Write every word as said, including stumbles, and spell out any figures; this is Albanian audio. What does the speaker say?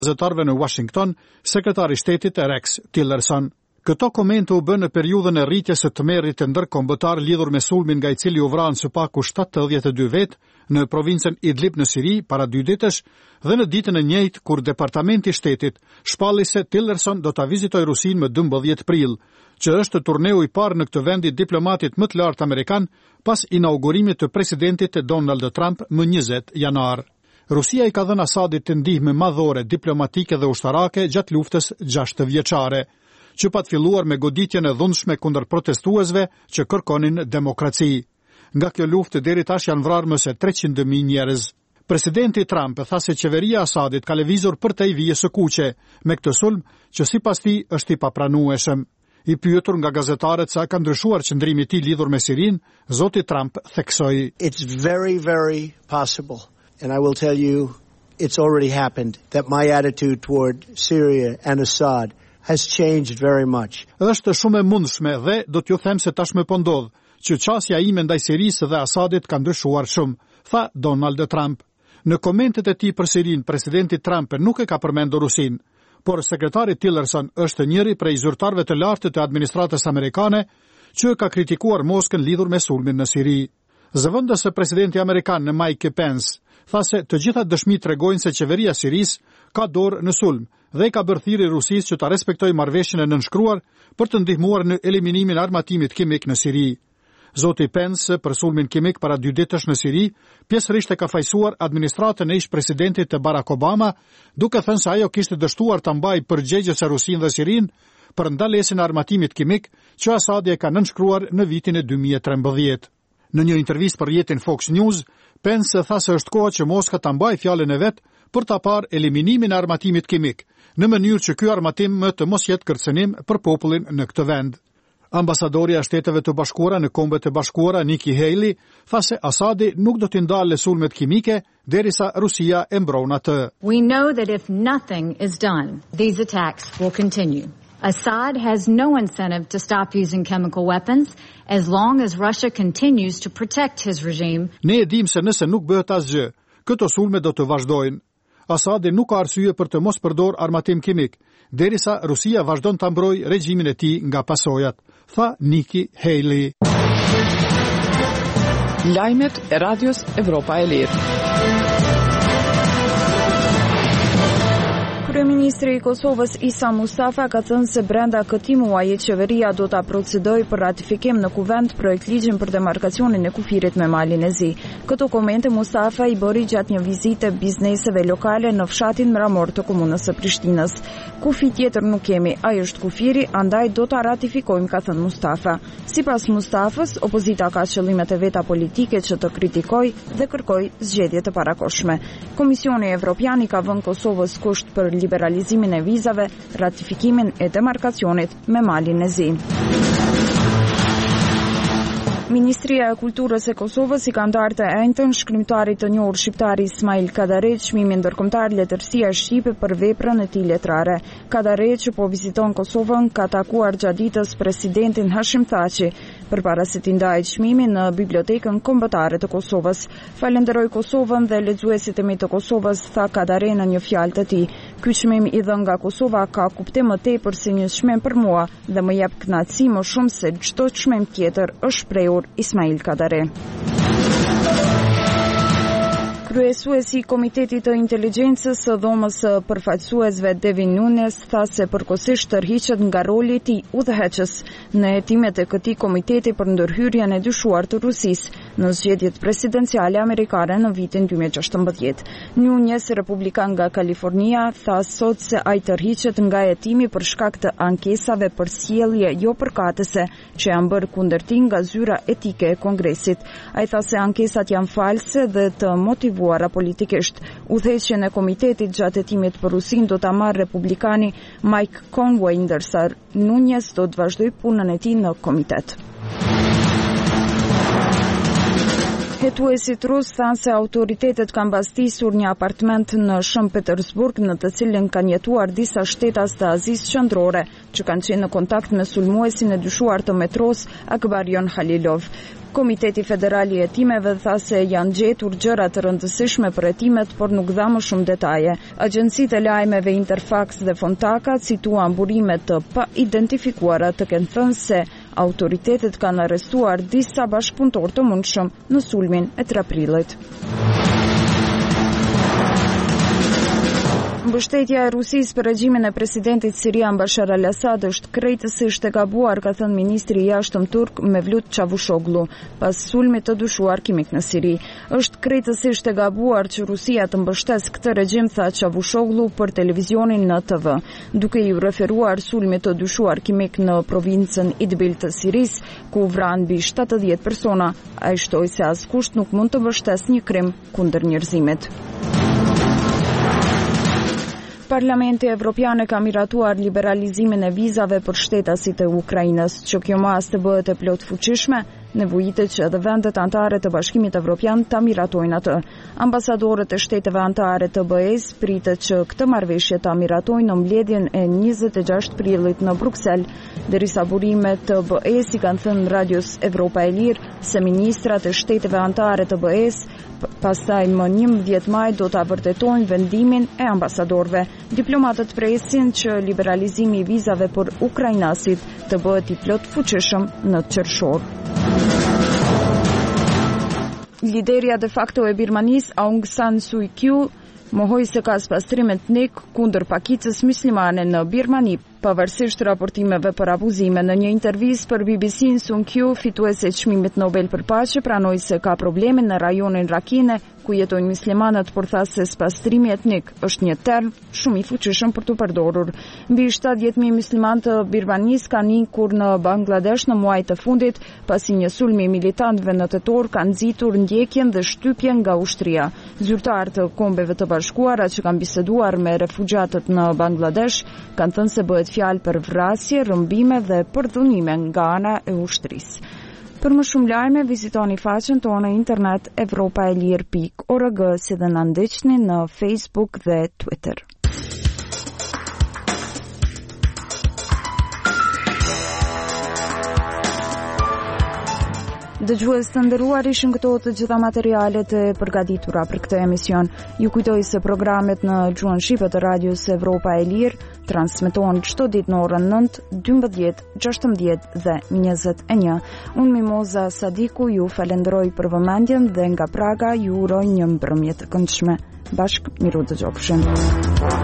gazetarëve në Washington, sekretari i shtetit Rex Tillerson. Këto komente u bën në periudhën e rritjes së tmerrit të ndërkombëtar lidhur me sulmin nga i cili u vranë së paku shtatëdhjetë e dy vet në provincën Idlib në Siri para dy ditësh dhe në ditën e njëjtë kur Departamenti i Shtetit shpalli se Tillerson do ta vizitojë Rusinë më dymbëdhjetë prill, që është turneu i parë në këtë vend i diplomatit më të lartë amerikan pas inaugurimit të presidentit Donald Trump më njëzet janar. Rusia i ka dhënë Asadit të ndihmë madhore diplomatike dhe ushtarake gjatë luftës gjashtë vjeçare, që pat filluar me goditjen e dhunshme kundër protestuesve që kërkonin demokraci. Nga kjo luftë deri tash janë vrarë më se treqind mijë njerëz. Presidenti Trump tha se qeveria e Asadit ka lëvizur përtej vijës së kuqe me këtë sulm që sipas tij është i papranueshëm. I pyetur nga gazetarët sa ka ndryshuar qëndrimi i tij lidhur me Sirinë, zoti Trump theksoi: It's very very possible, and I will tell you it's already happened, that my attitude toward Syria and Assad has changed very much. Është shumë e mundshme dhe do t'ju them se tashmë po ndodh që qasja ime ndaj Sirisë dhe Asadit ka ndryshuar shumë, tha Donald Trump. Në komentet e tij për Sirinë, presidenti Trump nuk e ka përmendur Rusinë, por sekretari Tillerson është njëri prej zyrtarëve të lartë të administratës amerikane që ka kritikuar Moskën lidhur me sulmin në Siri. Zëvendësi presidenti amerikan Mike Pence tha se të gjitha dëshmitë tregojnë se qeveria e Sirisë ka dorë në sulm dhe ka bërë thirrje Rusisë që ta respektojë marrëveshjen e nënshkruar për të ndihmuar në eliminimin e armatimit kimik në Siri. Zoti Pence për sulmin kimik para dy ditësh në Siri, pjesërisht e ka fajsuar administratën e ish-presidentit Barack Obama, duke thënë se ajo kishte dështuar ta mbajë përgjegjëse Rusinë dhe Sirinë për ndalesën e armatimit kimik që Asadi e ka nënshkruar në vitin e dy mijë e trembëdhjetë. Në një intervistë për rrjetin Fox News, Pence tha se është koha që Moska ta mbajë fjalën e vet për ta parë eliminimin e armatimit kimik, në mënyrë që ky armatim më të mos jetë kërcënim për popullin në këtë vend. Ambasadorja e Shteteve të Bashkuara në Kombet e Bashkuara Nikki Haley tha se Asadi nuk do t'i ndalë sulmet kimike derisa Rusia e mbron atë. We know that if nothing is done, these attacks will continue. Assad has no incentive to stop using chemical weapons as long as Russia continues to protect his regime. Ne e dim se nëse nuk bëhet asgjë, këto sulme do të vazhdojnë. Asadi nuk ka arsye për të mos përdor armatim kimik, derisa Rusia vazhdon ta mbrojë regjimin e tij nga pasojat, tha Nikki Haley. Lajmet e Radios Evropa e Lirë. Kryeministri i Kosovës Isa Mustafa ka thënë se brenda këtij muaji qeveria do ta procedojë për ratifikim në kuvent projekt ligjin për demarkacionin e kufirit me Malin e Zi. Këto komente Mustafa i bëri gjatë një vizite bizneseve lokale në fshatin Mramor të komunës së Prishtinës. Kufi tjetër nuk kemi, ai është kufiri, andaj do ta ratifikojmë, ka thënë Mustafa. Sipas Mustafës, opozita ka qëllimet e veta politike që të kritikojë dhe kërkojë zgjedhje të parakoshme. Komisioni Evropian i ka vënë Kosovës kusht për liberalizimin e vizave, ratifikimin e demarkacionit me Malin e Zi. Ministria e Kulturës e Kosovës i ka ndarë të enjtën shkrimtarit të njohur shqiptar Ismail Kadare çmimin ndërkombëtar Letërsia shqipe për veprën e tij letrare. Kadare, që po viziton Kosovën, ka takuar gjatë ditës presidentin Hashim Thaçi përpara se t'i ndajë çmimin në Bibliotekën Kombëtare të Kosovës. Falenderoj Kosovën dhe lexuesit e mi të Kosovës, tha Kadare në një fjalë të tij. Ky çmim i dhënë nga Kosova ka kuptim më tepër se një çmim për mua dhe më jep kënaqësi më shumë se çdo çmim tjetër, është shprehur Ismail Kadare. Kryesuesi i Komitetit të Inteligjencës së Dhomës së Përfaqësuesve Devin Nunes tha se përkohësisht tërhiqet nga roli i tij udhëheqës në hetimet e këtij komiteti për ndërhyrjen e dyshuar të Rusisë në zgjedhjet presidenciale amerikane në vitin dy mijë e gjashtëmbëdhjetë. Nunes, republikan nga Kalifornia, tha sot se ai tërhiqet nga hetimi për shkak të ankesave për sjellje jo përkatëse që janë bërë kundër tij nga zyra etike e Kongresit. Ai tha se ankesat janë false dhe të motivuara politikisht. Udhëheqjen e komitetit gjatë hetimit për Rusinë do ta marrë republikani Mike Conway, ndërsa Nunes do të vazhdojë punën e tij në komitet. Hetuesit rus thanë se autoritetet kanë mbastisur një apartament në Shën Petersburg në të cilin kanë jetuar disa shtetas të Azisë Qendrore që kanë qenë në kontakt me sulmuesin e dyshuar të metros Akbarion Halilov. Komiteti Federal i Hetimeve tha se janë gjetur gjëra të rëndësishme për hetimet, por nuk dha më shumë detaje. Agjencitë e lajmeve Interfax dhe Fontaka cituan burime të pa identifikuara të kenë thënë se autoritetet kanë arrestuar disa bashkëpunëtor të mundshëm në sulmin e tre prillit. Mbështetja e Rusisë për regjimin e presidentit sirian Bashar al-Assad është krejtësisht e gabuar, ka thënë ministri i jashtëm turk Mevlut Çavuşoglu, pas sulmit të dyshuar kimik në Siri. Është krejtësisht e gabuar që Rusia të mbështesë këtë regjim, tha Çavuşoglu për televizionin N T V, duke i referuar sulmit të dyshuar kimik në provincën Idbil të Sirisë, ku vranë mbi shtatëdhjetë persona. Ai shtoi se askush nuk mund të mbështesë një krim kundër njerëzimit. Parlamenti Evropian e ka miratuar liberalizimin e vizave për shtetasit e Ukrainës, që kjo mas të bëhet e plot fuqishme, nevojitet që edhe vendet anëtare të Bashkimit Evropian ta miratojnë atë. Ambasadorët e shteteve anëtare të B E S pritet që këtë marrëveshje ta miratojnë në mbledhjen e njëzet e gjashtë prillit në Bruksel, derisa burimet të B E S i kanë thënë Radios Evropa e Lirë se ministrat e shteteve anëtare të B E S pastaj më njëmbëdhjetë maj do ta vërtetojnë vendimin e ambasadorëve. Diplomatët presin që liberalizimi i vizave për ukrainasit të bëhet i plot fuqishëm në qershor. Lideria de facto e Birmanisë Aung San Suu Kyi mohoi se ka pastrime etnik kundër pakicës muslimane në Birmani, pavarësisht raportimeve për abuzime. Në një intervistë për B B C, Suu Kyi, fituese e çmimit Nobel për paqe, pranoi se ka probleme në rajonin Rakhine, ku jetojnë muslimanët, por tha se spastrimi etnik është një term shumë i fuqishëm për të përdorur. Mbi shtatëdhjetë mijë muslimanë të Birmanisë kanë ikur në Bangladesh në muajt e fundit, pasi një sulm i militantëve në tetor ka nxitur ndjekjen dhe shtypjen nga ushtria. Zyrtarë të Kombeve të Bashkuara që kanë biseduar me refugjatët në Bangladesh kanë thënë se bëhet fjalë për vrasje, rrëmbime dhe përdhunime nga ana e ushtrisë. Për më shumë lajme, vizitoni faqen tonë në internet evropa e lirë pikë org, si dhe na ndiqni në Facebook dhe Twitter. Dëgjues të nderuar, ishin këto të gjitha materialet e përgatitura për këtë emision. Ju kujtoj se programet në gjuhën shqipe të Radios Evropa e Lirë transmetohen çdo ditë në orën nëntë, dymbëdhjetë, gjashtëmbëdhjetë dhe njëzet e një. Unë Mimoza Sadiku ju falenderoj për vëmendjen dhe nga Praga ju uroj një mbrëmje të këndshme. Bashk miru dëgjofshim.